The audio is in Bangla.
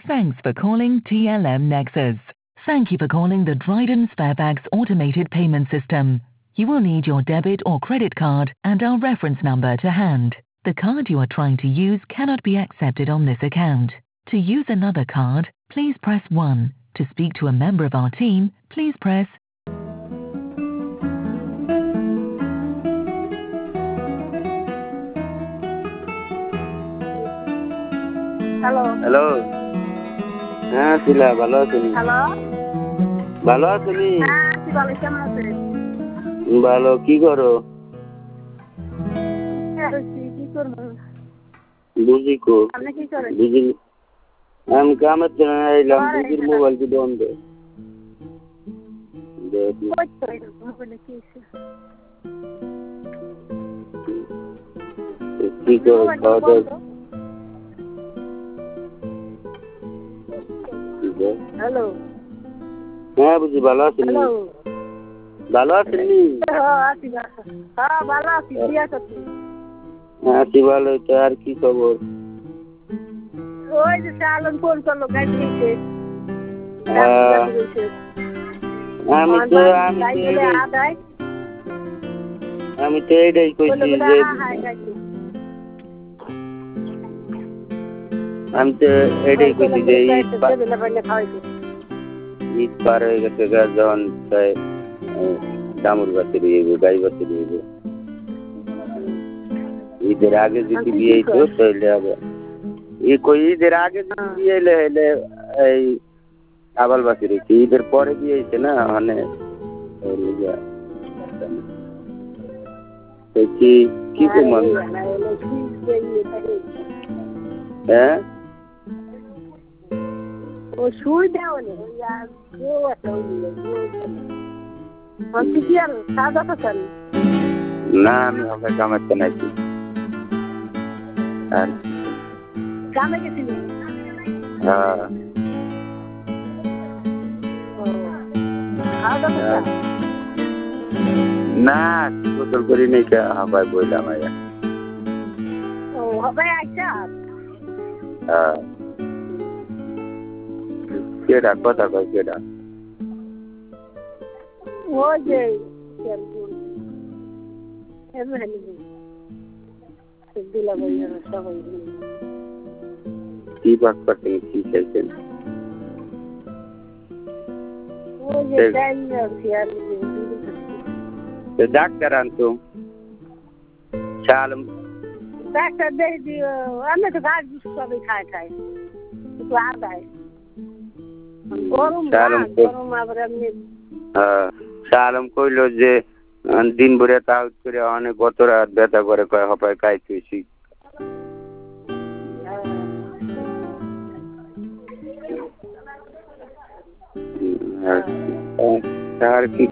Thanks for calling TLM Nexus. Thank you for calling the Dryden Sparebags automated payment system. You will need your debit or credit card and our reference number to hand. The card you are trying to use cannot be accepted on this account. To use another card, please press 1. To speak to a member of our team, please press. Hello. হ্যাঁ শিলা, ভালো আছেন? হ্যালো। ভালো আছেন? হ্যাঁ কি বলে, কেমন আছেন? ভালো। কি করো? কি করবো? বুঝি কো। আপনি কি করেন? বুঝি আমি কামের জন্য এলাম। বুঝির মোবাইল কি বন্ধ? কি করো? খাওয়া দাওয়া? হ্যালো। হ্যাঁ বুঝি, ভালো আছেন? হ্যালো। ভালো আছেন? হ্যাঁ ভালো আছি। কি আছি? আছি ভালো। তো আর কি খবর? ওই যে চালন ফোন করলো, গাড়ি দিয়েছে। আমি তো এইটাই কইছি যে আমি তো এটাই কইছি যে ঈদ পার হয়ে গেছে, যখন দামুর বাতি রইবে, গাই বাতি রইবে। ঈদের আগে যদি বিয়ে হইতো তাহলে হবে। ঈদের আগে যদি বিয়ে হইলে হইলে এই আবাল বাতি রয়েছে। ঈদের পরে বিয়ে হয়েছে না, মানে কি কমান? হ্যাঁ ও সুই দেওয়া না, আমি হবে কামাতে নাকি আর কামে গেছিলেন? হ্যাঁ না, গোসল করি নাই। হবাই বললাম কেডা কথা কয়? কেডা? ওই যে কি বাক করতেন? কি চাইছেন? ডাক্তার আনতো শালম। ডাক্তার দেই দিও। আমি তো গাছ সবই খাই একটু আদায় গরম গরম আবার এমনি। শালম কইলো যে দিন ভরে তাউত করে অনেক গত রাত ব্যথা করে, কয় হপায় খাইতেছি। আর কি